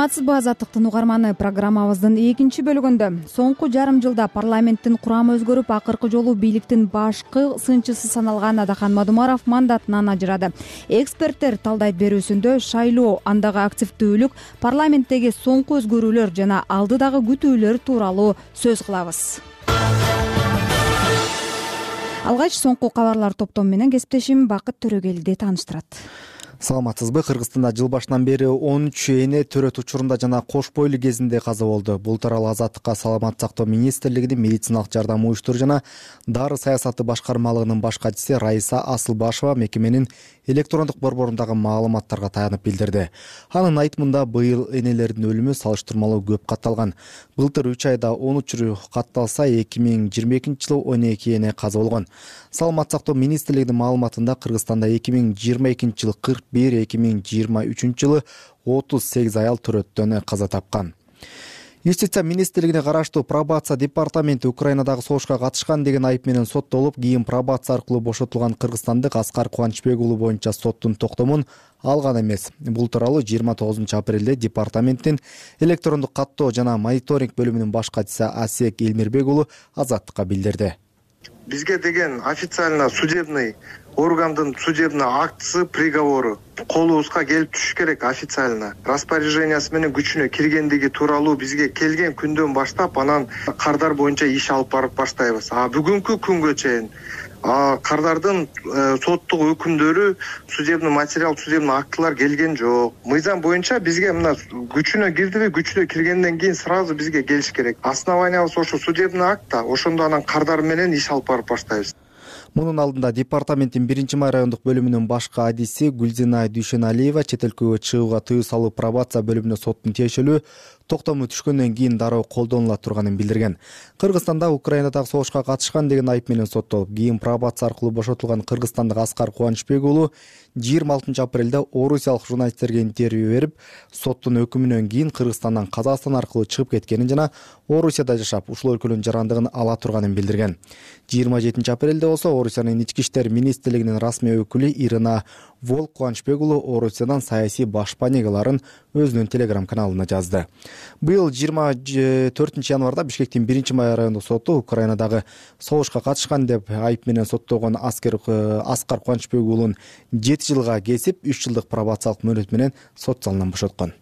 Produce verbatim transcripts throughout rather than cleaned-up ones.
Саламатсызбы, азаттыктын угарманы. Программабыздын экинчи бөлүгүндө соңку жарым жылда парламенттин курамы өзгөрүп, акыркы жолу бийликтин башкы сынчысы саналган Адахан Мадумаров мандатынан ажырады. Эксперттер талдайт берүүсүндө шайлоо, андагы активдүүлүк, парламенттеги соңку өзгөрүүлөр жана алдыдагы күтүүлөр тууралуу сөз кылабыз. Алгач соңку кабарлар топтому менен кесиптешим Бакыт Төрөгелди тааныштырат. Саламатсызбы. Кыргызстанда жыл башынан бери он үч эне төрөт учурунда жана кош бойлуу кезинде каза болду. Бул тууралуу Азаттыкка Саламат сактоо министрлигинин медициналык жардам уюштуруу жана дары саясаты башкармалыгынын баш катчысы Раиса Асылбашева мекеменин электрондук борборундагы маалыматтарга таянып билдирди. Анын айтымында быйыл энелердин өлүмү салыштырмалуу көп катталган. Былтыр үч айда он учур катталса, эки миң жыйырма экинчи жылы он эки эне каза болгон. Саламат сактоо министрлигинин маалыматында Кыргызстанда эки миң жыйырма экинчи жылы кырк бир, эки миң жыйырма үчүнчү жылы отуз сегиз аял төрөттөн каза тапкан. Юстиция министрлигине караштуу пробация департаменти Украинадагы согушка катышкан деген айып менен соттолуп, кийин пробация аркылуу бошотулган кыргызстандык Аскар Кубанычбек уулу боюнча соттун токтомун алган эмес. Бул тууралуу жыйырма тогузунчу апрелде департаменттин электрондук каттоо жана мониторинг бөлүмүнүн баш катчысы Асек Элмирбек уулу Азаттыкка билдирди. Бизге деген официально судебный органдын судебный актысы, приговору колубузга келип түшүш керек. Официально распоряжениясы менен күчүнө киргендиги тууралуу бизге келген күндөн баштап анан кардар боюнча иш алып барып баштайбыз. А бүгүнкү күнгө чейин кардардын соттук өкүмдөрү, судебный материал, судебный актылар келген жок. Мыйзам боюнча бизге мына күчүнө кирдиби, күчүнө киргенден кийин сразу бизге келиш керек. Основаниябыз ошо судебный акт, ошондо анан кардар менен иш алып барып баштайбыз. Мунун алдында департаменттин биринчи май райондук бөлүмүнүн башкы адиси Гүлзина Дүйшеналиева чет өлкөгө чыгууга тыюу салуу пробация бөлүмүнө соттун тиешелүү токтому түшкөндөн кийин дароо колдонула турганын билдирген. Кыргызстанда Украинадагы согушка катышкан деген айып менен соттолуп, кийин пробация аркылуу бошотулган кыргызстандык Аскар Кубанычбек уулу жыйырма алтынчы апрелде орусиялык журналисттерге интервью берип, соттун өкүмүнөн кийин Кыргызстандан Казакстан аркылуу чыгып кеткенин жана Орусияда жашап, ушул өлкөнүн жарандыгын ала турганын билдирген. жыйырма жетинчи апрелде болсо Орусиянын ички иштер министрлигинин расмий өкүлү Ирина Волк Кубанычбек уулу Орусиядан саясий башпанегаларын өзүнүн телеграм каналына жазды. Быйыл жыйырма төртүнчү январда Бишкектин биринчи май райондук соту Украинадагы согушка катышкан деп айып менен соттолгон Аскар Кубанычбек уулун жети жылга кесип, үч жылдык пробациялык мөөнөт менен сот залынан бошоткон.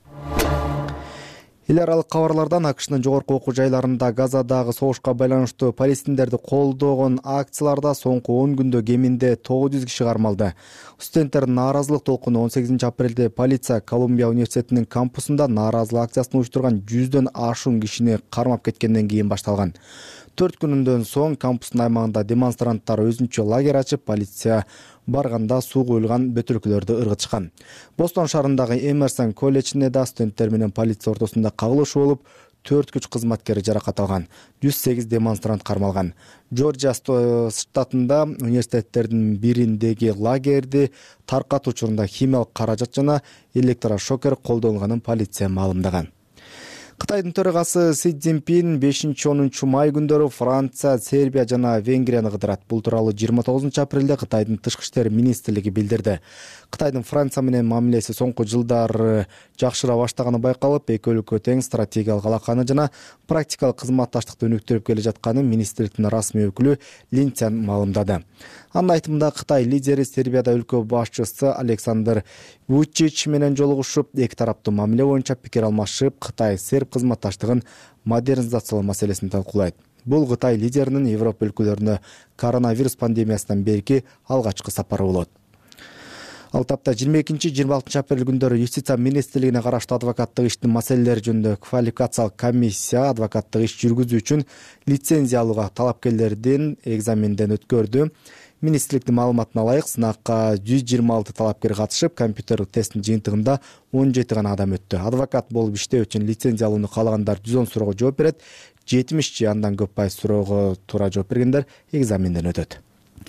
Эл аралык кабарлардан АКШнын жогорку окуу жайларында Газадагы согушка байланыштуу палестиндерди колдогон акцияларда соңку он күндө кеминде тогуз жүз киши кармалды. Студенттердин нааразылык толкуну он сегизинчи апрелде полиция Колумбия университетинин кампусунда нааразылык акциясын уюштурган жүздөн ашуун кишини кармап кеткенден кийин башталган. Төрт күнүндөн соң кампустун аймагында демонстранттар өзүнчө лагерь ачып, полиция барганда суу куюлган бөтөлкөлөрдү ыргытышкан. Бостон шаарындагы Эмерсон колледжине да студенттер менен полиция ортосунда кагылышуу болуп, төрт күч кызматкери жаракат алган. жүз сегиз демонстрант кармалган. Жоржия штатында университеттердин бириндеги лагерди таркатуу учурунда химиялык каражат жана электрошокер колдонулганын полиция маалымдаган. Кытайдын төрагасы Си Цзиньпин бешинчи онунчу май күндөрү Франция, Сербия жана Венгрияны кыдырат. Бул тууралуу жыйырма тогузунчу апрелде Кытайдын тышкы иштер министрлиги билдирди. Кытайдын Франция менен мамилеси соңку жылдар жакшыра баштаганы байкалып, эки өлкө тең стратегиялык алаканы жана практикалык кызматташтыкты өнүктүрүп келе жатканын министрликтин расмий өкүлү Лин Цян маалымдады. Анын айтымында Кытай лидери Сербияда өлкө башчысы Александр Вучич менен жолугушуп, эки тараптуу мамиле боюнча пикир алмашып, Кытай-Серб кызматташтыгын модернизациялоо маселесин талкуулайт. Бул Кытай лидеринин Европа өлкөлөрүнө коронавирус пандемиясынан берки алгачкы сапары болот. Ал тапта жыйырма экинчи жыйырма алтынчы апрель күндөрү Юстиция министрлигине караштуу адвокаттык иштин маселелери жөнүндө квалификациялык комиссия адвокаттык иш жүргүзүү үчүн лицензия алууга талапкерлердин экзаменден өткөрдү. Министрликтин маалыматына ылайык, сынакка жүз жыйырма алты талапкер катышып, компьютерлык тесттин жыйынтыгында он жети гана адам өттү. Адвокат болуп иштөө үчүн лицензия алууну каалагандар жүз он суроого жооп берет, жетимиш же андан көп пайыз суроого туура жооп бергендер экзаменден өтөт.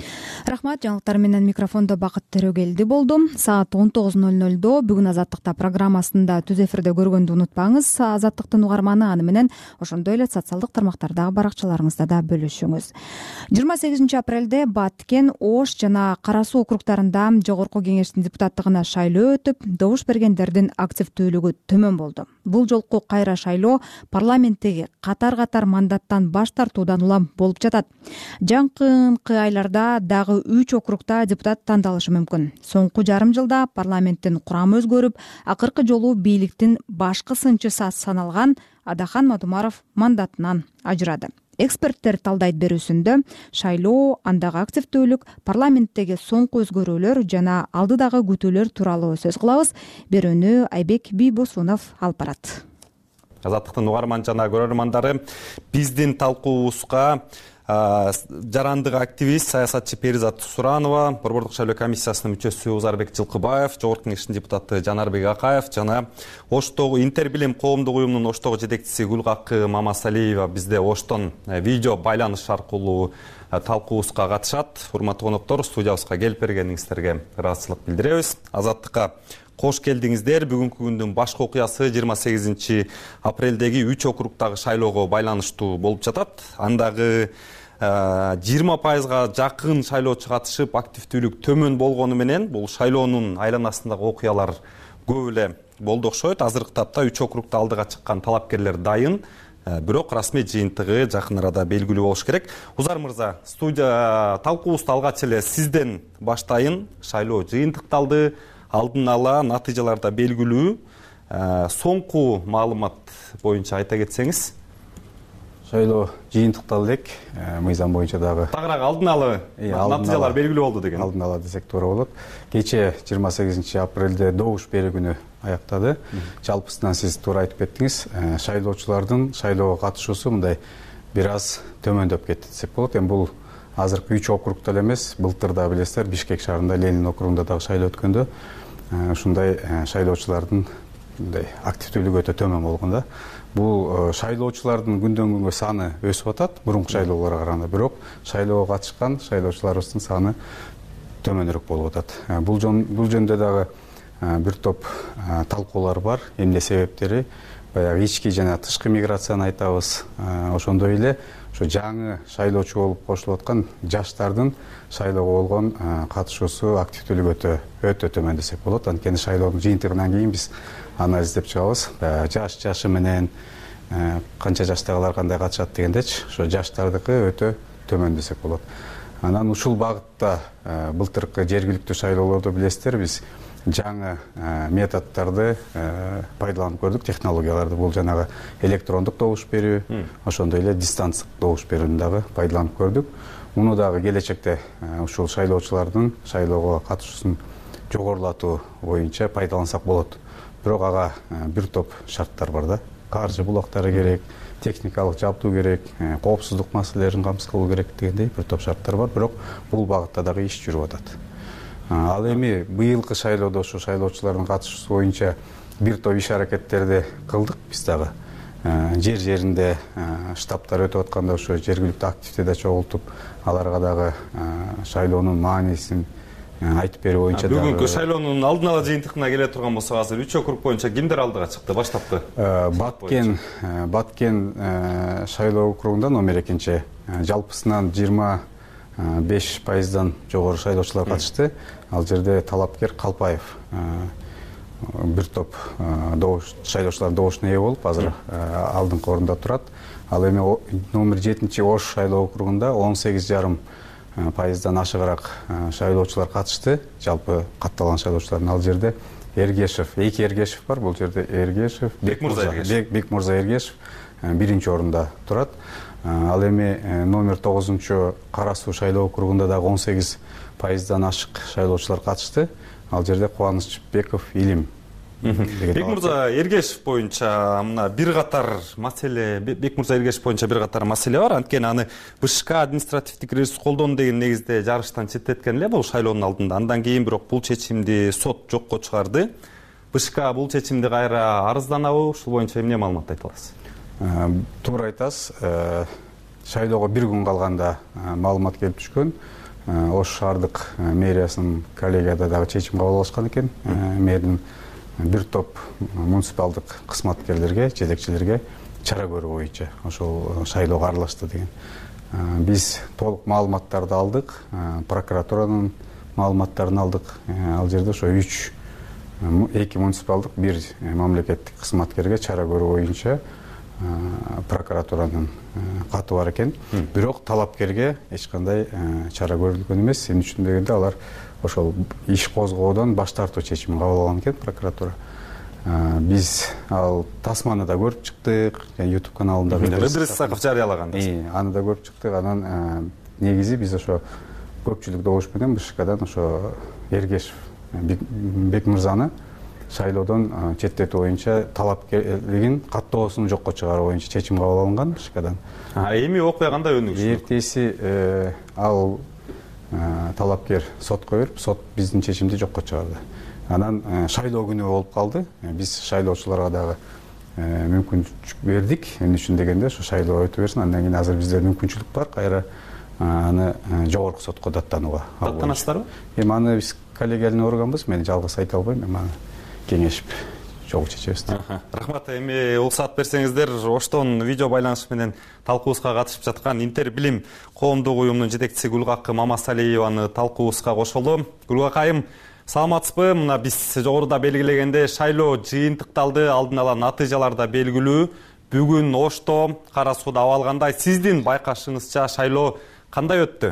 Рахмат. Жаңылыктар менен микрофондо Бакыт Төрөгелди болду. Саат он тогуз ноль нолдо бүгүн Азаттыкта программасында түз эфирде көргөндү унутпаңыз. Азаттыктын угарманы аны менен ошондой эле социалдык тармактардагы баракчаларыңызда да бөлүшүңүз. жыйырма сегизинчи апрелде Баткен, Ош жана Кара Суу округдарында жогорку кеңештин депутаттыгына шайлоо өтүп, добуш бергендердин активдүүлүгү төмөн болду. Бул жолку кайра шайлоо парламенттеги катар-катар мандаттан баш тартуудан улам болуп жатат. Жакынкы айларда дагы үч округда депутат тандалышы мүмкүн. Соңку жарым жылда парламенттин курамы өзгөрүп, акыркы жолу бийликтин башкы сынчысы саналган Адахан Мадумаров мандатынан ажырады. Эксперттер талдайт берүүсүндө шайлоо, андагы активдүүлүк, парламенттеги соңку өзгөрүүлөр жана алдыдагы күтүүлөр тууралуу сөз кылабыз. Берүүнү Айбек Бийбосунов алып барат. Азаттыктын угарман жана көрөрмандары, биздин талкуубузга жарандык активист, саясатчы Перизат Суранова, Борбордук шайлоо комиссиясынын мүчөсү Узарбек Жылкыбаев, жогорку кеңештин депутаты Жанарбек Акаев жана Оштогу Интербилим коомдук уюмунун Оштогу жетекчиси Гүлгакы Мамасалиева бизде Оштон видео байланыш аркылуу талкуубузга катышат. Урматтуу коноктор, студиябызга келип бергениңиздерге ыраазычылык билдиребиз. Азаттыкка кош келдиңиздер. Бүгүнкү күндүн башкы окуясы жыйырма сегизинчи апрелдеги үч округдагы шайлоого байланыштуу болуп жатат. Андагы жыйырма пайызга жакын шайлоочу катышып, активдүүлүк төмөн болгону менен бул шайлоонун айланасындагы окуялар көп эле болду окшойт. Азыркы тапта үч округда алдыга чыккан талапкерлер дайын, бирок расмий жыйынтыгы жакын арада белгилүү болуш керек. Узар мырза, студия талкуубузду алгач эле сизден баштайын. Шайлоо жыйынтыкталды, алдын ала натыйжаларда белгилүү. Соңку маалымат боюнча айта кетсеңиз. Шайлоо жыйынтыкталды элек, мыйзам боюнча дагы. Тагыраак алдын ала натыйжалар белгилүү болду деген. Алдын ала десек туура болот. Кечээ жыйырма сегизинчи апрелде добуш берүү күнү аяктады. Жалпысынан сиз туура айтып кеттиңиз. Шайлоочулардын шайлоого катышуусу мындай бир аз төмөндөп кетти десек болот. Эми бул азыркы үч округда эле эмес, былтыр да билесиздер, Бишкек шаарында, Ленин округунда дагы шайлоо өткөндө ушундай шайлоочулардын мындай активдүүлүгү өтө төмөн болгон да. Бул шайлоочулардын күндөн күнгө саны өсүп атат, мурунку шайлоолорго караганда, бирок шайлоого катышкан шайлоочуларыбыздын саны төмөнүрөөк болуп атат. Бул бул жөнүндө дагы бир топ талкуулар бар. Эмне себептери? Баягы ички жана тышкы миграцияны айтабыз. Ошондой эле ошо жаңы шайлоочу болуп кошулуп аткан жаштардын шайлоого болгон катышуусу, активдүүлүгү өтө өтө төмөн десек болот. Анткени шайлоонун жыйынтыгынан кийин биз аны издеп чыгабыз. Жаш жашы менен канча жаштагылар кандай катышат дегендечи, ошо жаштардыкы өтө төмөн десек болот. Анан ушул багытта былтыркы жергиликтүү шайлоолордо билесиздер, биз жаңы методдорду пайдаланып көрдүк, технологияларды. Бул жанагы электрондук добуш берүү, ошондой эле дистанциялык добуш берүүнү дагы пайдаланып көрдүк. Муну дагы келечекте ушул шайлоочулардын шайлоого катышуусун жогорулатуу боюнча пайдалансак болот. Бирок ага бир топ шарттар бар да. Каржы булактары керек, техникалык жабдуу керек, коопсуздук маселелерин камсыз кылуу керек дегендей бир топ шарттар бар. Бирок бул багытта дагы иш жүрүп атат. Ал эми быйылкы шайлоодо ошо шайлоочулардын катышуусу боюнча бир топ иш аракеттерди кылдык биз дагы. Жер жеринде штабтар өтүп атканда ошо жергиликтүү активде чогултуп, аларга дагы шайлоонун маанисин айтып берүү боюнча дагы. Бүгүнкү шайлоонун алдын ала жыйынтыгына келе турган болсок, азыр үч округ боюнча кимдер алдыга чыкты баштапкы? Баткен, Баткен шайлоо округунда номер экинчи, жалпысынан жыйырма беш пайыздан жогору шайлоочулар катышты. Ал жерде талапкер Калпаев бир топ шайлоочулар добушуна ээ болуп, азыр алдыңкы орунда турат. Ал эми номер жетинчи Ош шайлоо округунда он сегиз жарым пайыздан ашыгыраак шайлоочулар катышты. Жалпы катталган шайлоочулардын ал жерде Эргешев, эки Эргешев бар. Бул жерде Эргешев, Бекмурза Эргешев биринчи орунда турат. Ал эми номер тогузунчу Кара Суу шайлоо округунда дагы он сегиз пайыздан ашык шайлоочулар катышты. Ал жерде Кубанычбеков Илим. Бекмурза Эргешев боюнча мына бир катар маселе, Бекмурза Эргешев боюнча бир катар маселе бар. Анткени аны БШК административдик ресурс колдоону деген негизде жарыштан четтеткен эле бул шайлоонун алдында. Андан кийин бирок бул чечимди сот жокко чыгарды. БШК бул чечимди кайра арызданабы? Ушул боюнча эмне маалымат айта аласыз? Туура айтасыз. Шайлоого бир күн калганда маалымат келип түшкөн. Ош шаардык мэриясынын коллегияда дагы чечим кабыл алышкан экен. Мэрдин бир топ муниципалдык кызматкерлерге, жетекчилерге чара көрүү боюнча ошол шайлоого аралашты деген. Биз толук маалыматтарды алдык, прокуратуранын маалыматтарын алдык. Ал жерде ошо үч эки муниципалдык, бир мамлекеттик кызматкерге чара көрүү боюнча прокуратуранын каты бар экен. Бирок талапкерге эч кандай чара көрүлгөн эмес. Эмне үчүн дегенде алар ошол иш козгоодон баш тартуу чечимин кабыл алган экен прокуратура. Биз ал тасманы да көрүп чыктык, YouTube каналында Ыдырыс Исаков жарыялаган. Аны да көрүп чыктык. Анан негизи биз ошо көпчүлүк добуш менен БШКдан ошо Эргешев Бек мырзаны шайлоодон четтетүү боюнча талапкерлигин каттоосун жокко чыгаруу боюнча чечим кабыл алынган БШКдан. Эми окуя кандай өнүгүш? Эртеси ал талапкер сотко берип, сот биздин чечимди жокко чыгарды. Анан шайлоо күнү болуп калды. Биз шайлоочуларга дагы мүмкүнчүлүк бердик. Эмне үчүн дегенде ошо шайлоо өтө берсин. Андан кийин азыр бизде мүмкүнчүлүк бар, кайра аны жогорку сотко даттанууга. Даттанасыздарбы? Эми аны биз коллегиальный органбыз. Мен жалгыз айта албайм. Эми аны кеңешип чогуу чечебиз. Рахмат. Эми уруксат берсеңиздер, Оштон видео байланыш менен талкуубузга катышып жаткан Интер билим коомдук уюмунун жетекчиси Гүлгакы Мамасалиеваны талкуубузга кошолу. Гүлгакайым, саламатсызбы? Мына биз жогоруда белгилегенде шайлоо жыйынтыкталды, алдын ала натыйжалар да белгилүү. Бүгүн Ошто кара сууда аба алгандай, сиздин байкашыңызча шайлоо кандай өттү?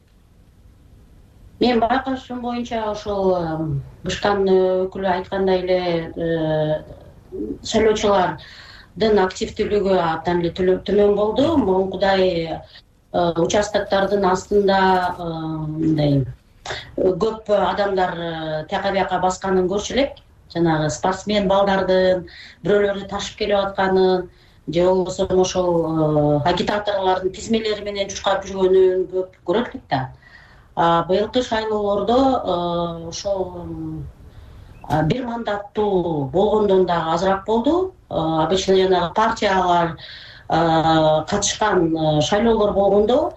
Мен байкашым боюнча ошол БШКнын өкүлү айткандай эле шайлоочулардын активдүүлүгү абдан эле төмөн болду. Мурункудай участоктордун астында мындай көп адамдар тияка бияка басканын көрчү элек. Жанагы спортсмен балдардын бирөөлөрдү ташып келип атканын, же болбосо ошол агитаторлордун тизмелери менен чуркап жүргөнүн көп көрөт элек да. Быйылкы шайлоолордо ошол бир мандаттуу болгондон дагы азыраак болду. Обычно жанагы партиялар катышкан шайлоолор болгондо,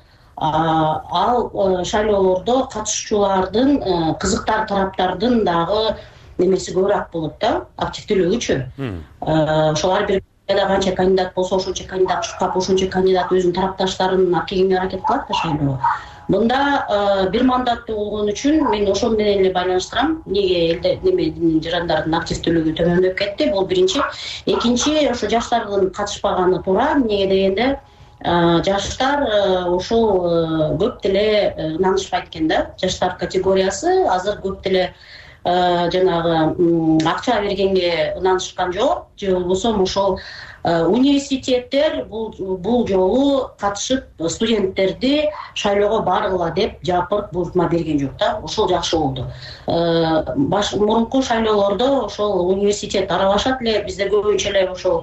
ал шайлоолордо катышуучулардын кызыктар тараптардын дагы немеси көбүрөөк болот да, активдүүлүгүчү. Ошол ар бир канча кандидат болсо, ошончо кандидат чуркап, ошончо кандидат өзүнүн тарапташтарын алып келгенге аракет кылат да шайлоого. Мында бир мандаттуу болгон үчүн мен ошол менен эле байланыштырам. Эмнеге элде немедин жарандардын активдүүлүгү төмөндөп кетти? Бул биринчи. Экинчи, ошо жаштардын катышпаганы туура. Эмнеге дегенде, жаштар ошол көп деле ынанышпайт экен да. Жаштар категориясы азыр көп деле жанагы акча бергенге ынанышкан жок. Же болбосо ошол университеттер бул жолу катышып студенттерди шайлоого баргыла деп жапырт буйртма берген жок да. Ошол жакшы болду. Мурунку шайлоолордо ошол университет аралашат эле. Бизде көбүнчө эле ошол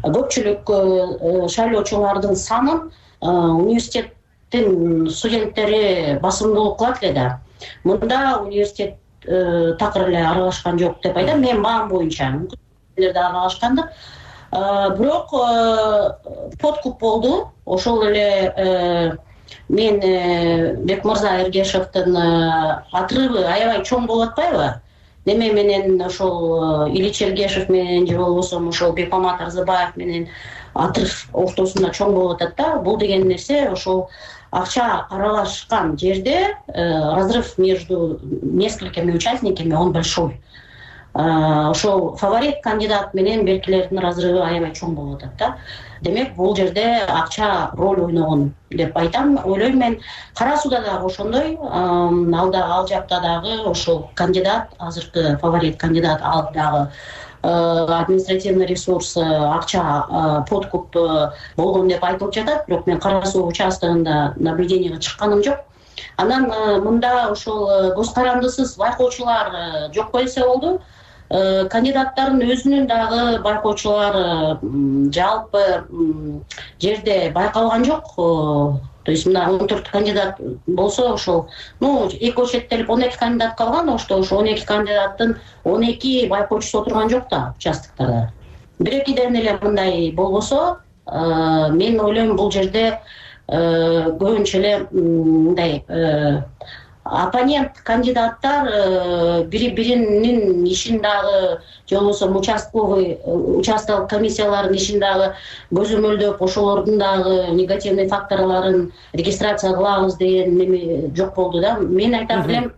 көпчүлүк шайлоочулардын санын университеттин студенттери басымдуулук кылат эле да. Мында университет такыр эле аралашкан жок деп айтам. Мен баам боюнча да аралашкандыр. Бирок подкуп болду. Ошол эле мен Бек мырза Эргешевдин отрывы аябай чоң болуп атпайбы? Неме менен ошол Ильич Эргешев менен же болбосо ошол Бекмамат Арзыбаев менен отрыв ортосунда чоң болуп атат да. Бул деген нерсе ошол акча аралашкан жерде разрыв между несколькими участниками он большой. Ошол фаворит кандидат менен беркилердин разрывы аябай чоң болуп атат да. Демек, бул жерде акча роль ойногон деп айтам. Ойлойм мен, кара сууда дагы ошондой, алда ал жакта дагы ошол кандидат, азыркы фаворит кандидат ал дагы административный ресурс, акча, подкуп болгон деп айтылып жатат. Бирок мен кара суу участогунда наблюдениеге чыкканым жок. Анан мында ошол көз карандысыз байкоочулар жок койсо болду. Кандидаттардын өзүнүн дагы байкоочулар жалпы жерде байкалган жок. То есть мына он төрт кандидат болсо ошол, ну, эки очеттелип он эки кандидат калган, ошто ошо он эки кандидаттын он эки байкоочусу отурган жок да участоктарда. Бир экиден эле мындай болбосо, мен ойлойм бул жерде көбүнчө эле мындай оппонент кандидаттар бири биринин ишин дагы же болбосо участковый участок комиссиялардын ишин дагы көзөмөлдөп ошолордун дагы негативный факторлорун регистрация кылабыз деген неме жок болду да. Мен айтам элем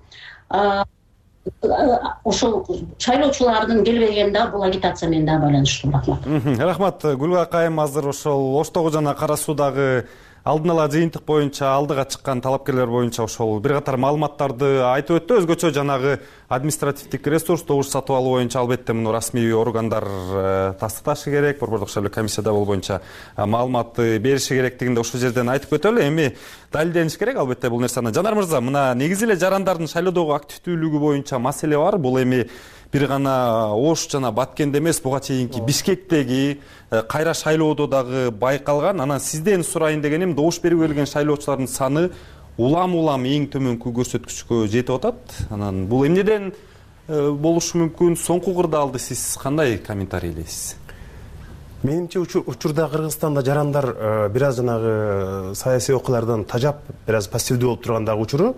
ошол шайлоочулардын келбегени да бул агитация менен дагы байланыштуу. Рахмат. Рахмат. Гүлга Акайым азыр ошол Оштогу жана Кара Суудагы алдын ала жыйынтык боюнча алдыга чыккан талапкерлер боюнча ошол бир катар маалыматтарды айтып өттү. Өзгөчө жанагы административдик ресурс добуш сатып алуу боюнча албетте муну расмий органдар тастыкташы керек. Борбордук шайлоо комиссияда бул боюнча маалыматты бериши керектигинде ошол жерден айтып өтөлү. Эми далилдениш керек албетте бул нерсени. Жанар мырза, мына негизи эле жарандардын шайлоодогу активдүүлүгү боюнча маселе бар. Бул эми бир гана Ош жана Баткенде эмес, буга чейинки Бишкектеги кайра шайлоодо дагы байкалган. Анан сизден сурайын дегеним, добуш берип келген шайлоочулардын саны улам-улам эң төмөнкү көрсөткүчкө жетип атат. Анан бул эмнеден болушу мүмкүн? Соңку кырдаалды сиз кандай комментарийлейсиз? Менимче учурда Кыргызстанда жарандар бир аз жанагы саясий окуялардан тажап, бир аз пассивдүү болуп тургандагы учуру.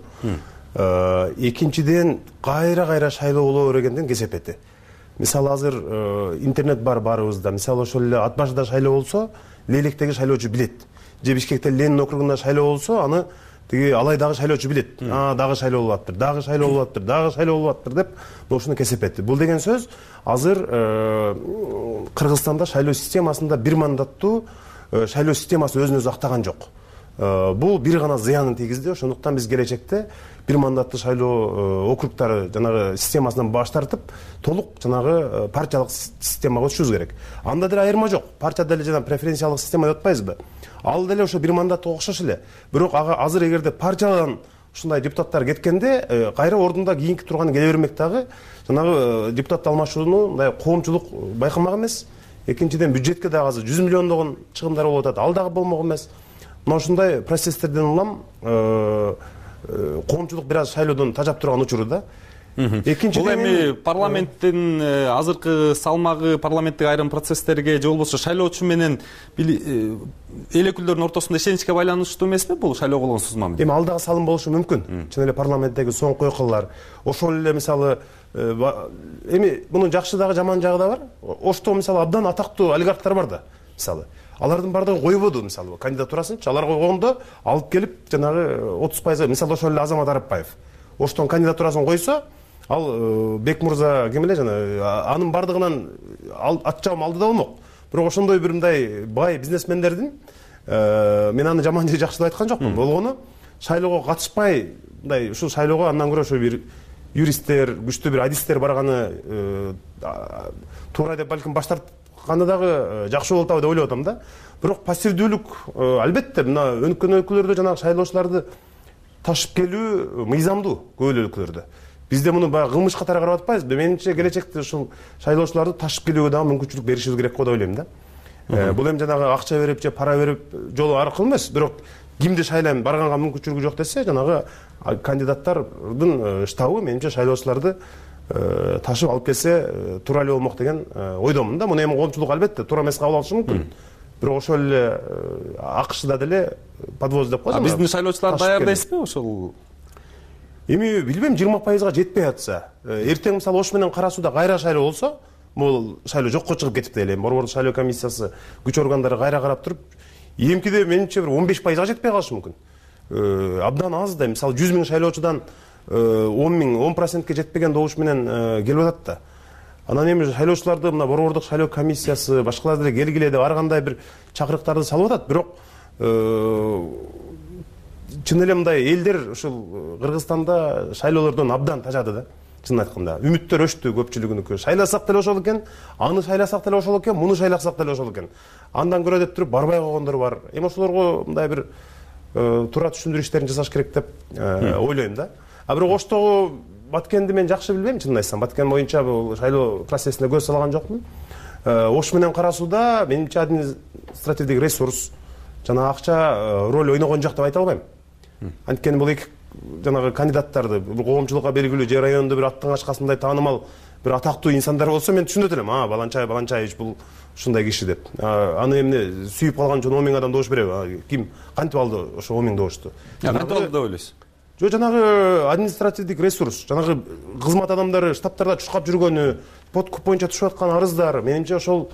Экинчиден кайра-кайра шайлоо боло бергенден кесепети. Мисалы азыр интернет бар баарыбызда. Мисалы ошол эле Ат башыда шайлоо болсо, Лейлектеги шайлоочу билет. Же Бишкекте Ленин округунда шайлоо болсо, аны тиги Алай дагы шайлоочу билет. А, дагы шайлоо болуп атыптыр, дагы шайлоо болуп атыптыр, дагы шайлоо болуп атыптыр деп ошону кесепети. Бул деген сөз азыр Кыргызстанда шайлоо системасында бир мандаттуу шайлоо системасы өзүн өзү актаган жок. Бул бир гана зыянын тийгизди. Ошондуктан биз келечекте бир мандаттуу шайлоо округтары жанагы системасынан баш тартып, толук жанагы партиялык системага өтүшүбүз керек. Анда деле айырма жок. Партия деле жана преференциялык система деп атпайбызбы? Ал деле ошо бир мандатка окшош эле. Бирок ага азыр эгерде партиядан ушундай депутаттар кеткенде, кайра ордунда кийинки турганы келе бермек дагы жанагы депутат алмашууну мындай коомчулук байкамак эмес. Экинчиден бюджетке дагы азыр жүз миллиондогон чыгымдар болуп атат. Ал дагы болмок эмес. Мына ушундай процесстерден улам коомчулук бир аз шайлоодон тажап турган учуру да. Бул эми парламенттин азыркы салмагы, парламенттик айрым процесстерге же болбосо шайлоочу менен эл өкүлдөрүнүн ортосунда ишеничке байланыштуу эмеспи бул шайлоо болгон сузма? Эми ал дагы салым болушу мүмкүн. Чын эле парламенттеги соңку окуялар, ошол эле мисалы эми мунун жакшы дагы жаман жагы да бар. Ошто мисалы абдан атактуу олигархтар бар да. Мисалы алардын бардыгы койбоду, мисалы кандидатурасынчы алар койгондо алып келип жанагы отуз пайыз, мисалы ошол эле Азамат Арапбаев Оштон кандидатурасын койсо, ал Бек мырза кем эле жана анын бардыгынан ат жабым алды да болмок. Бирок ошондой бир мындай бай бизнесмендердин мен аны жаман же жакшы деп айткан жокмун. Болгону шайлоого катышпай, мындай ушул шайлоого андан көрө ошо бир юристтер, күчтүү бир адистер барганы туура деп балким баш тартканы дагы жакшы болуп атабы деп ойлоп атам да. Бирок пассивдүүлүк албетте мына өнүккөн өлкөлөрдө жанагы шайлоочуларды ташып келүү мыйзамдуу көп эле өлкөлөрдө. Бизде муну баягы кылмыш катары карап атпайбызбы? Менимче келечекте ушул шайлоочуларды ташып келүүгө дагы мүмкүнчүлүк беришибиз керек го деп ойлойм да. Бул эми жанагы акча берип же пара берип жолу аркылуу эмес, бирок кимди шайлайм барганга мүмкүнчүлүгү жок десе, жанагы кандидаттардын штабы менимче шайлоочуларды ташып алып келсе туура эле болмок деген ойдомун да. Муну эми коомчулук албетте туура эмес кабыл алышы мүмкүн. Бирок ошол эле АКШда деле подвоз деп коет. Биздин шайлоочулар даяр дейсизби ошол? Эми билбейм, жыйырма пайызга жетпей атса, эртең мисалы Ош менен Кара Сууда кайра шайлоо болсо, бул шайлоо жокко чыгып кетип элем. Борбордук шайлоо комиссиясы күч органдары кайра карап туруп, эмкиде менимче бир он беш пайызга жетпей калышы мүмкүн. Абдан аз да, мисалы жүз миң шайлоочудан он миң, он процентке жетпеген добуш менен келип атат да. Анан эми шайлоочуларды мына борбордук шайлоо комиссиясы башкалар деле келгиле деп ар кандай бир чакырыктарды салып атат. Бирок чын эле мындай элдер ушул Кыргызстанда шайлоолордон абдан тажады да. Чын айтканда, үмүттөр өчтү көпчүлүгүнүкү. Шайласак деле ошол экен, аны шайласак деле ошол экен, муну шайласак деле ошол экен. Андан көрө деп туруп барбай койгондор бар. Эми ошолорго мындай бир туура түшүндүрүү иштерин жасаш керек деп ойлойм да. А бирок Оштогу Баткенди мен жакшы билбейм, чынын айтсам. Баткен боюнча бул шайлоо процессине көз салган жокмун. Ош менен Кара Сууда менимче административдик ресурс жана акча роль ойногон жок деп айта албайм. Анткени бул эки жанагы кандидаттарды бул коомчулукка белгилүү же райондо бир аттың ачкасындай таанымал бир атактуу инсандар болсо мен түшүнөт элем, а баланчай баланчаевич бул ушундай киши деп. Аны эмне сүйүп калган үчүн он миң адам добуш береби? Ким кантип алды ошо он миң добушту? Кантип алды деп ойлойсуз? Жо жанагы административдик ресурс, жанагы кызмат адамдары штабтарда чуркап жүргөнү, подкуп боюнча түшүп аткан арыздар, менимче ошол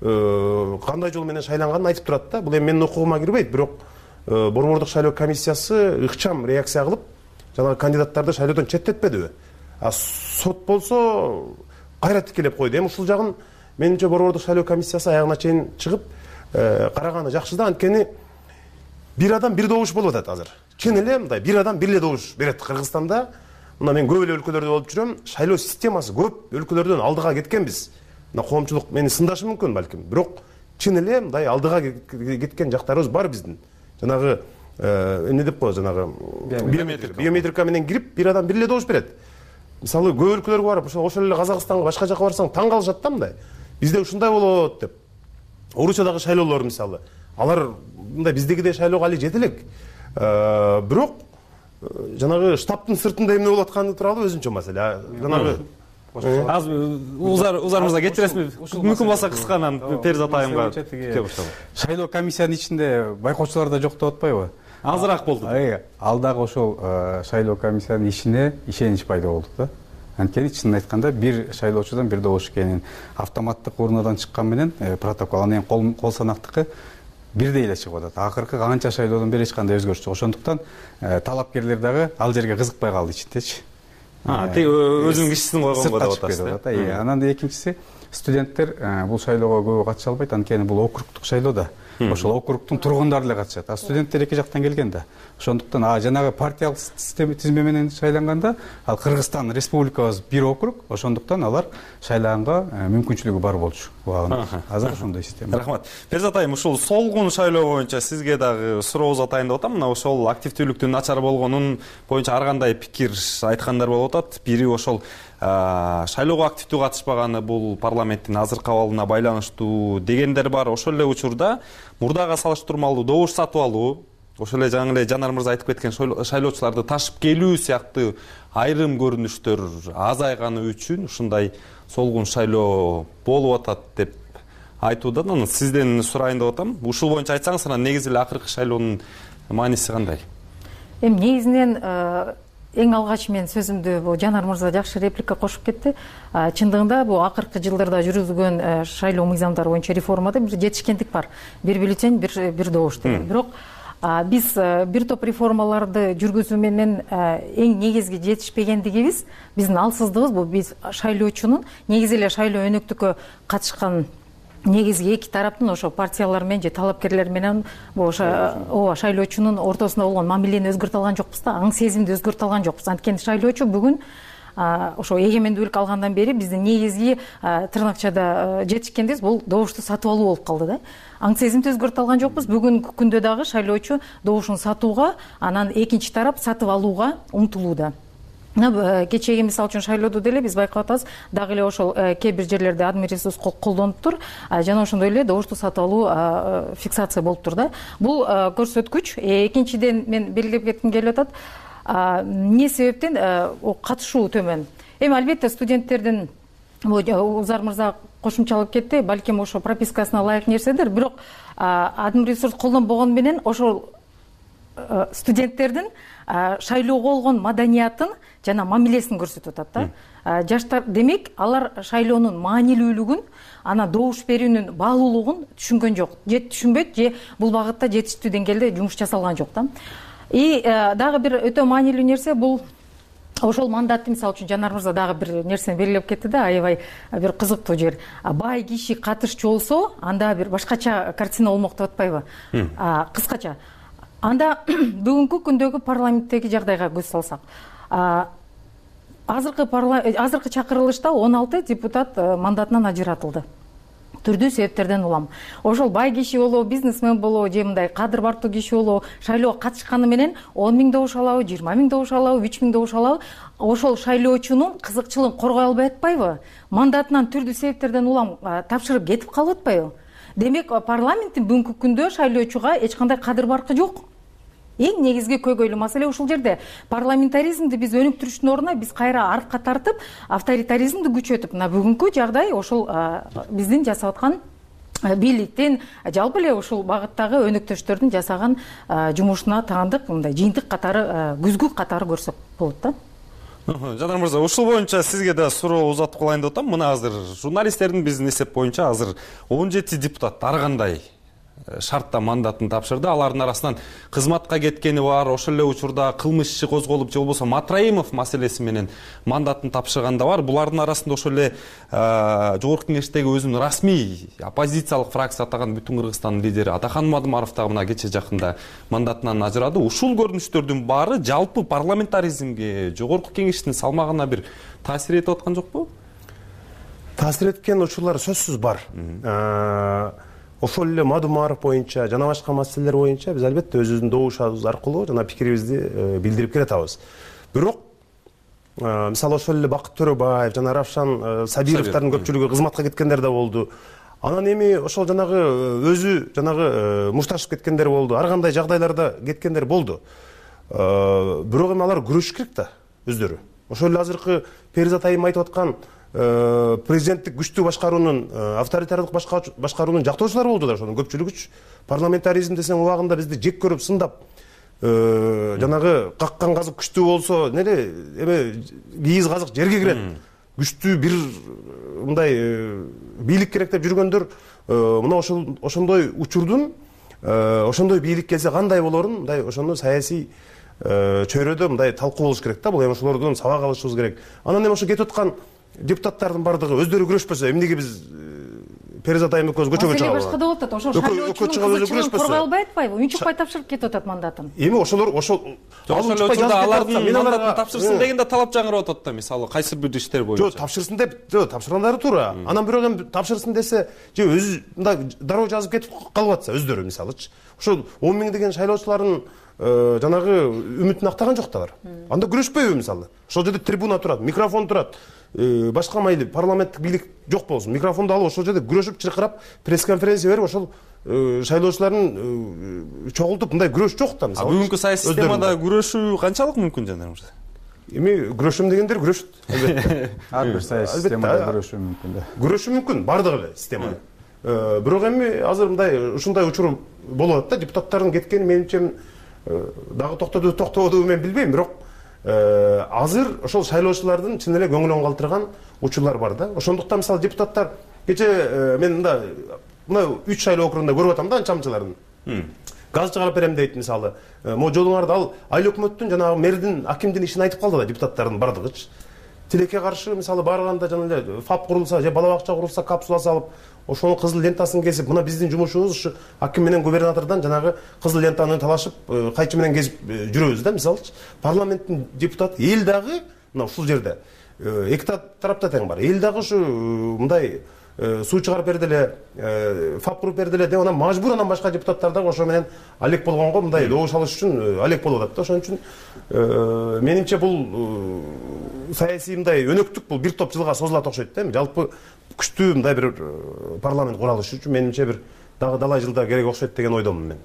кандай жол менен шайланганын айтып турат да. Бул эми менин укугума кирбейт, бирок борбордук шайлоо комиссиясы ыкчам реакция кылып, жанагы кандидаттарды шайлоодон четтетпедиби? А сот болсо кайра тикелеп койду. Эми ушул жагын менимче борбордук шайлоо комиссиясы аягына чейин чыгып караганы жакшы да, анткени бир адам бир добуш болуп атат азыр. Чын эле мындай бир адам бир эле добуш берет Кыргызстанда. Мына мен көп эле өлкөлөрдө болуп жүрөм, шайлоо системасы көп өлкөлөрдөн алдыга кеткенбиз. Мына коомчулук мени сындашы мүмкүн балким, бирок чын эле мындай алдыга кеткен жактарыбыз бар биздин. Жанагы эмне деп коет, жанагы биометрика менен кирип бир адам бир эле добуш берет. Мисалы көп өлкөлөргө барып, ошол эле Казакстанга, башка жака барсаң таң калышат да мындай. Бизде ушундай болот деп. Орусиядагы шайлоолор мисалы, алар мындай биздегидей шайлоого али жете элек. Бирок жанагы штабтын сыртында эмне болуп атканы тууралуу өзүнчө маселе. Жанагы азыр Узар Узар мырза кечиресизби? Мүмкүн болсо кысканан Перизат айымга кете башталып. Шайлоо комиссиянын ичинде байкоочулар да жок деп атпайбы? Азыраак болду. Ал дагы ошол шайлоо комиссиянын ишине ишенич пайда болду да. Анткени чынын айтканда бир шайлоочудан бир добуш экенин автоматтык урнадан чыккан менен протокол анан кол кол санактыкы бирдей эле чыгып атат. Акыркы канча шайлоодон бери эч кандай өзгөрүш жок. Ошондуктан талапкерлер дагы ал жерге кызыкпай калды ичиндечи. А, тек өзүнүн кишисин койгонго деп атасыз. Анан экинчиси студенттер бул шайлоого көбү катыша албайт, анткени бул округтук шайлоо да. Ошол округтун тургундары эле катышат. А студенттер эки жактан келген да. Ошондуктан а жанагы партиялык система тизме менен шайланганда, ал Кыргызстан республикабыз бир округ, ошондуктан алар шайлаганга мүмкүнчүлүгү бар болчу. Азыр ошондой система. Рахмат. Перизат айым, ушул солгун шайлоо боюнча сизге дагы суроо атайын деп атам. Мына ошол активдүүлүктүн начар болгонун боюнча ар кандай пикир айткандар болуп атат. Бири ошол шайлоого активдүү катышпаганы бул парламенттин азыркы абалына байланыштуу дегендер бар. Ошол эле учурда мурдага салыштырмалуу добуш сатып алуу, ошол эле жаңы эле Жанар мырза айтып кеткен шайлоочуларды ташып келүү сыяктуу айрым көрүнүштөр азайганы үчүн ушундай солгун шайлоо болуп атат деп айтуудан. Анан сизден сурайын деп атам. Ушул боюнча айтсаңыз, анан негизи эле акыркы шайлоонун мааниси кандай? Эми негизинен эң алгач мен сөзүмдү бул Жанар мырза жакшы реплика кошуп кетти. Чындыгында бул акыркы жылдарда жүргүзүлгөн шайлоо мыйзамдары боюнча реформада бир жетишкендик бар. Бир бюллетень, бир бир добуш деген. Бирок биз бир топ реформаларды жүргүзүү менен эң негизги жетишпегендигибиз, биздин алсыздыгыбыз бул биз шайлоочунун негизи эле шайлоо өнөктүккө катышкан негизги эки тараптын ошо партиялар менен же талапкерлер менен ооба шайлоочунун ортосунда болгон мамилени өзгөртө алган жокпуз да, аң сезимди өзгөртө алган жокпуз. Анткени шайлоочу бүгүн ошо эгемендүүлүк алгандан бери биздин негизги тырнакчада жетишкендибиз бул добушту сатып алуу болуп калды да. Аң сезимди өзгөртө алган жокпуз. Бүгүнкү күндө дагы шайлоочу добушун сатууга, анан экинчи тарап сатып алууга умтулууда. Кечеги мисалы үчүн шайлоодо деле биз байкап атабыз, дагы эле ошол кээ бир жерлерде админ ресурс колдонуптур, жана ошондой эле добушту сатып алуу фиксация болуптур да. Бул көрсөткүч. Экинчиден мен белгилеп кетким келип атат. Эмне себептен катышуу төмөн? Эми албетте студенттердин Узар мырза кошумчалап кетти, балким ошо пропискасына ылайык нерседер, бирок админ ресурс колдонбогону менен ошол студенттердин шайлоого болгон маданиятын жана мамилесин көрсөтүп атат да. Жаштар, демек, алар шайлоонун маанилүүлүгүн, ана добуш берүүнүн баалуулугун түшүнгөн жок. Же түшүнбөйт, же бул багытта жетиштүү деңгээлде жумуш жасалган жок да. И дагы бир өтө маанилүү нерсе бул ошол мандатты, мисалы үчүн Жанар мырза дагы бир нерсени белгилеп кетти да, аябай бир кызыктуу жер. Бай киши катышчу болсо, анда бир башкача картина болмок деп атпайбы? Кыскача. Анда бүгүнкү күндөгү парламенттеги жагдайга көз салсак, азыркы азыркы чакырылышта он алты депутат мандатынан ажыратылды. Түрдүү себептерден улам. Ошол бай киши болобу, бизнесмен болобу, же мындай кадыр бартуу киши болобу, шайлоого катышканы менен он миң добуш алабы, жыйырма миң добуш алабы, үч миң добуш алабы, ошол шайлоочунун кызыкчылыгын коргой албай атпайбы? Мандатынан түрдүү себептерден улам тапшырып кетип калып атпайбы? Демек, парламенттин бүгүнкү күндө шайлоочуга эч кандай кадыр баркы жок. эң негизги көйгөйлүү маселе ушул жерде. Парламентаризмди биз өнүктүрүштүн ордуна биз кайра артка тартып, авторитаризмди күчөтүп, мына бүгүнкү жагдай ошол биздин жасап аткан бийликтин, жалпы эле ушул багыттагы өнөктөштөрдүн жасаган жумушуна таандык мындай жыйынтык катары, күзгү катары көрсөк болот да. Жанар мырза, ушул боюнча сизге да суроо узатып калайын деп атам. Мына азыр журналисттердин биздин эсеп боюнча азыр он жети депутат ар кандай шартта мандатын тапшырды. Алардын арасынан кызматка кеткени бар, ошол эле учурда кылмыш иши козголуп, же болбосо Матраимов маселеси менен мандатын тапшырган да бар. Булардын арасында ошол эле жогорку кеңештеги өзүнүн расмий оппозициялык фракция атаган Бүтүн Кыргызстандын лидери Атахан Мадумаров дагы мына кече жакында мандатынан ажырады. Ушул көрүнүштөрдүн баары жалпы парламентаризмге, жогорку кеңештин салмагына бир таасир этип аткан жокпу? Таасир эткен учурлар сөзсүз бар. Ошол эле Мадумаров боюнча, жана башка маселелер боюнча биз албетте өзүбүздүн добушубуз аркылуу жана пикирибизди билдирип келатабыз. Бирок мисалы ошол эле Бакыт Төрөбаев жана Равшан Сабировдордун көпчүлүгү кызматка кеткендер да болду. Анан эми ошол жанагы өзү жанагы мушташып кеткендер болду. Ар кандай жагдайларда кеткендер болду. Бирок эми алар күрөшүш керек да өздөрү. Ошол эле азыркы Перизат айым айтып аткан президенттик күчтүү башкаруунун, авторитардык башкаруунун жактоочулары болдулар. Ошонун көпчүлүгү парламентаризм десең убагында бизди жек көрүп сындап, жанагы каккан казык күчтүү болсо, неде эме кийиз казык жерге кирет. Күчтүү бир мындай бийлик керек деп жүргөндөр мына ошол ошондой учурдун, ошондой бийлик келсе кандай болорун, мындай ошону саясий чөйрөдө мындай талкуу болуш керек да. Бул эми ошолордон сабак алышыбыз керек. Анан эми ошо кетип аткан депутаттардын бардыгы өздөрү күрөшпөсө, эмнеге биз Перизат айым экөөбүз көчөгө чыгабыз? Маселе башка да болуп атат. Ошол шайлоочунун кызыкчылыгын коргой албай атпайбы? Унчукпай тапшырып кетип атат мандатын. Эми ошолор ошол ошол учурда алардын мандатын тапшырсын деген да талап жаңырап атат да, мисалы кайсы бир иштер боюнча. Жок, тапшырсын деп, жок, тапшыргандары туура. Анан бирок эми тапшырсын десе, же өзү мындай дароо жазып кетип калып атса өздөрү мисалычы. Ошол он миң деген шайлоочулардын жанагы үмүтүн актаган жок да бар. Анда күрөшпөйбү мисалы? Ошол жерде трибуна турат, микрофон турат. Башка майли парламенттик бийлик жок болсун. Микрофонду алып ошол жерде күрөшүп, чыркырап, пресс-конференция берип, ошол шайлоочулардын чогултуп мындай күрөш жок да мисалы. Бүгүнкү саясий системада күрөшүү канчалык мүмкүн, Жанар мырза? Эми күрөшөм дегендер күрөшөт, албетте. Ар бир саясий системада күрөшүү мүмкүн да. Күрөшүү мүмкүн, бардыгы эле системада. Бирок эми азыр мындай ушундай учур болуп атат да, депутаттардын кеткени менимче дагы токтоду, токтободубу мен билбейм, бирок азыр ошол шайлоочулардын чын эле көңүлүн калтырган учурлар бар да. Ошондуктан мисалы депутаттар кече мен мында мына үч шайлоо округунда көрүп атам да анчамчыларын. Газ чыгарып берем дейт мисалы. Могу жолуңарды ал айыл өкмөттүн жанагы мэрдин, акимдин ишин айтып калды да депутаттардын бардыгычы. Тилекке каршы мисалы барганда жана эле ФАП курулса, же бала бакча курулса, капсула салып, ошонун кызыл лентасын кесип, мына биздин жумушубуз ушу аким менен губернатордон жанагы кызыл лентаны талашып, кайчы менен кесип жүрөбүз да мисалычы. Парламенттин депутаты эл дагы мына ушул жерде эки тарапта тең бар. Эл дагы ушу мындай суу чыгарып берди эле, ФАП куруп берди эле деп анан мажбур анан башка депутаттар дагы ошо менен алек болгонго мындай добуш алыш үчүн алек болуп атат да. Ошон үчүн менимче бул саясий мындай өнөктүк бул бир топ жылга созулат окшойт да. Жалпы күчтүү мындай бир парламент куралышы үчүн менимче бир дагы далай жылдар керек окшойт деген ойдомун мен.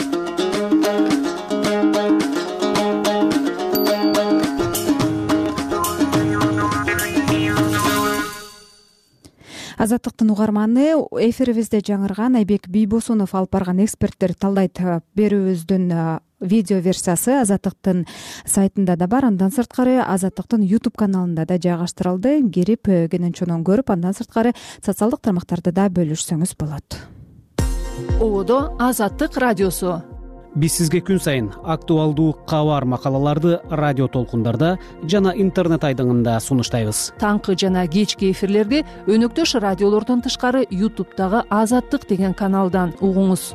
Азаттыктын угарманы, эфирибизде жаңырган Айбек Бийбосунов алып барган эксперттер талдайт берүүбүздүн видео версиясы Азаттыктын сайтында да бар. Андан сырткары Азаттыктын YouTube каналында да жайгаштырылды. Кирип кенен чонон көрүп, андан сырткары социалдык тармактарда да бөлүшсөңүз болот. Ободо Азаттык радиосу. Биз сизге күн сайын актуалдуу кабар макалаларды радио толкундарда жана интернет айдыңында сунуштайбыз. Таңкы жана кечки эфирлерди өнөктөш радиолордон тышкары YouTube'дагы Азаттык деген каналдан угуңуз.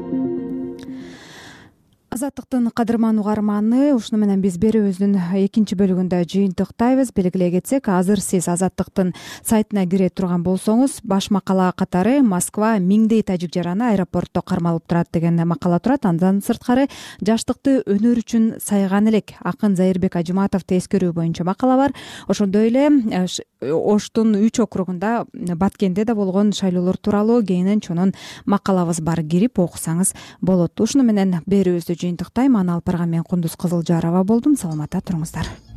Азаттыктын кадырман угарманы, ушуну менен биз берүүбүздүн экинчи бөлүгүндө жыйынтыктайбыз. Белгилей кетсек, азыр сиз Азаттыктын сайтына кире турган болсоңуз, баш макала катары Москва миңдей тажик жараны аэропортто кармалып турат деген макала турат. Андан сырткары жаштыкты өнөр үчүн сайган элек акын Зайырбек Ажыматовду эскерүү боюнча макала бар. Ошондой эле Оштун үч округунда Баткенде да болгон шайлоолор тууралуу кенен чонон макалабыз бар. Кирип окусаңыз болот. Ушуну менен берүүбүздү жыйынтыктайм. Аны алып барган мен Кундуз Кызылжарова болдум. Саламатта туруңуздар.